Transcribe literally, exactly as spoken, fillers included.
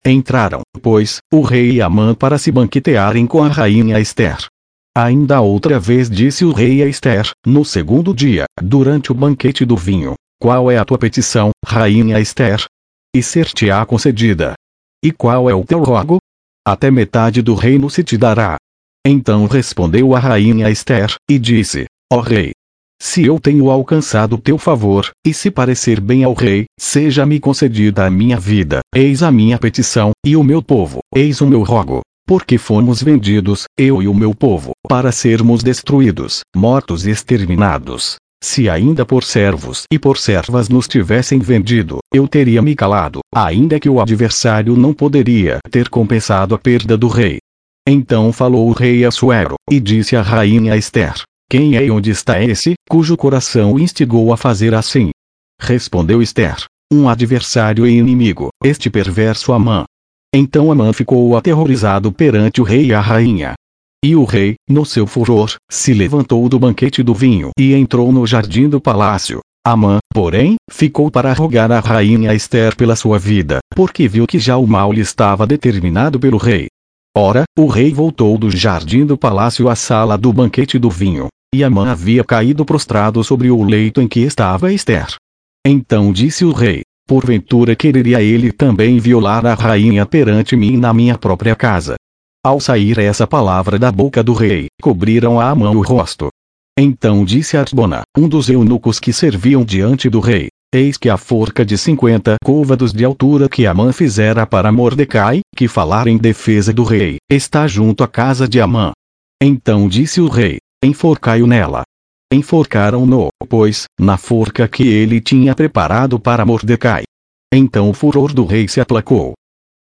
Entraram, pois, o rei e Amã para se banquetearem com a rainha Ester. Ainda outra vez disse o rei a Ester, no segundo dia, durante o banquete do vinho: qual é a tua petição, rainha Ester? E ser-te-á concedida. E qual é o teu rogo? Até metade do reino se te dará. Então respondeu a rainha Ester, e disse: ó rei, se eu tenho alcançado teu favor, e se parecer bem ao rei, seja-me concedida a minha vida, eis a minha petição, e o meu povo, eis o meu rogo. Porque fomos vendidos, eu e o meu povo, para sermos destruídos, mortos e exterminados. Se ainda por servos e por servas nos tivessem vendido, eu teria me calado, ainda que o adversário não poderia ter compensado a perda do rei. Então falou o rei Assuero, e disse à rainha Ester: quem é e onde está esse, cujo coração o instigou a fazer assim? Respondeu Ester: um adversário e inimigo, este perverso Amã. Então Amã ficou aterrorizado perante o rei e a rainha. E o rei, no seu furor, se levantou do banquete do vinho e entrou no jardim do palácio. Amã, porém, ficou para rogar à rainha Ester pela sua vida, porque viu que já o mal lhe estava determinado pelo rei. Ora, o rei voltou do jardim do palácio à sala do banquete do vinho, e Amã havia caído prostrado sobre o leito em que estava Ester. Então disse o rei: porventura quereria ele também violar a rainha perante mim na minha própria casa? Ao sair essa palavra da boca do rei, cobriram a Amã o rosto. Então disse Arbona, um dos eunucos que serviam diante do rei: eis que a forca de cinquenta côvados de altura que Amã fizera para Mordecai, que falara em defesa do rei, está junto à casa de Amã. Então disse o rei: enforcai-o nela. Enforcaram-no, pois, na forca que ele tinha preparado para Mordecai. Então o furor do rei se aplacou,